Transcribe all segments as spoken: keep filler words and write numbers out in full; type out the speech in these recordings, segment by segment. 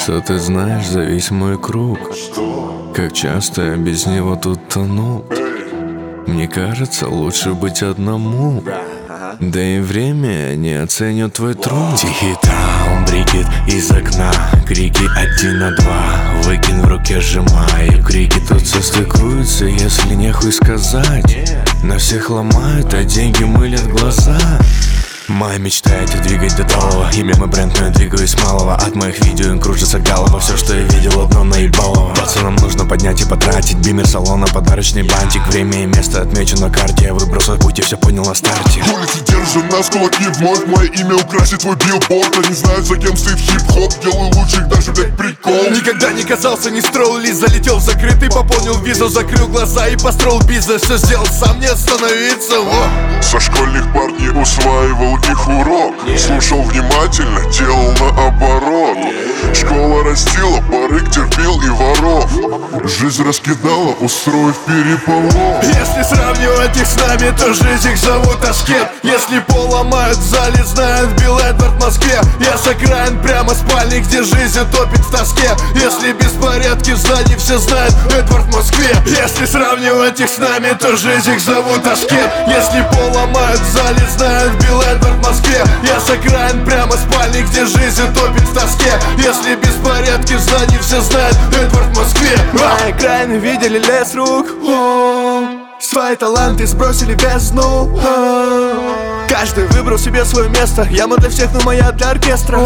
Что ты знаешь за весь мой круг? Как часто я без него тут тонул. Мне кажется, лучше быть одному. Да и время не оценит твой труд. Тихий таун брикет из окна. Крики один на два. Выкин в руке сжимаю. Крики тут Состыкуются, если нехуй сказать. На всех ломают, а деньги мылят глаза. Моя мечта — это двигать до талого. Имя мой бренд, но я двигаюсь с малого. От моих видео им кружится голова. Все, что я видел, одно наебалово. Пацанам нужно поднять и потратить. Бимер салона, подарочный бантик. Время и место отмечу на карте. Я выбрал свой путь и все понял на старте. Улицы держим нас кулаки вновь. Мое имя украсит твой билборд. Они знают, за кем стоит хип-хоп. Делаю лучших, даже, блядь, прикол. Никогда не казался, не строил лист. Залетел в закрытый, пополнил визу. Закрыл глаза и построил бизнес. Все сделал сам, не остановиться. Во. Со школьных пар не усваивал их урок. Слушал внимательно, делал наоборот. Школа растила, барыг терпел и воров. Жизнь раскидала, устроив переполох. Если сравнивать их с нами, то жизнь их зовут Аскет. Если поломают в зале, знают Билл Эдвард в Москве. Я с окраин прямо спальни, где жизнь утопит в тоске. Если беспорядки в здании, все знают Эдвард в Москве. Если сравнивать их с нами, то жизнь их зовут Аскет. Если поломают в зале, знают Билл Эдвард в Москве. Я с окраин прямо спальни, где жизнь утопит в тоске. Если беспорядки в здании, все знают Эдвард в Москве. Мои окраины видели лес рук. Свои таланты сбросили в бездну. Каждый выбрал себе свое место. Яма для всех, но моя для оркестра.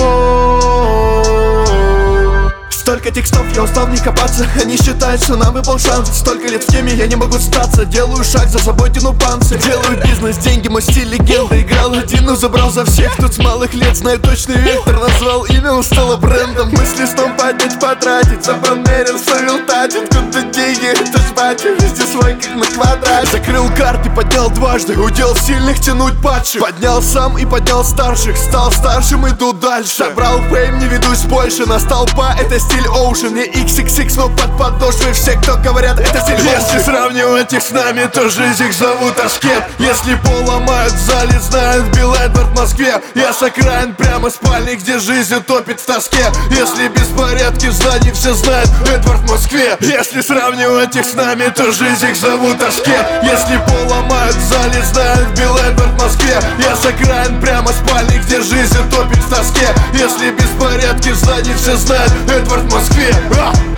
Столько текстов, я устал в них копаться. Они считают, что нам выпал шанс. Столько лет в теме, я не могу сдаться. Делаю шаг, за собой тяну панцирь. Делаю бизнес, деньги, мой стиль легенда. Играл один, но забрал за всех. Тут с малых лет знаю точный вектор. Назвал имя, он стало брендом. Мысли сном поднять, потратить. Запомерил, совел тать. Откуда деньги, это ж батя. Везде свой, как на квадрате. Закрыл карты, поднял дважды. Удел сильных тянуть падших. Поднял сам и поднял старших. Стал старшим, иду дальше. Собрал фейм, не ведусь больше. Настал па, это стиль Ocean. Не икс икс икс, но под подошвой все, кто говорят, это стиль Ocean. Если сравнивать их с нами, то жизнь их зовут Аскет. Если поломают в зале, знают Билл Эдвард в Москве. Я с окраин прямо спальни, где жизнь утопит в тоске. Если беспорядки в здании, все знают Эдвард в Москве. Если сравнивать их с нами, то жизнь их зовут Аскет. Если поломают в зале, знают Билл Эдвард в Москве. Я с окраин прямо спальни, где жизнь утопит в тоске. Если беспорядки в здании, все знают Эдвард в Москве.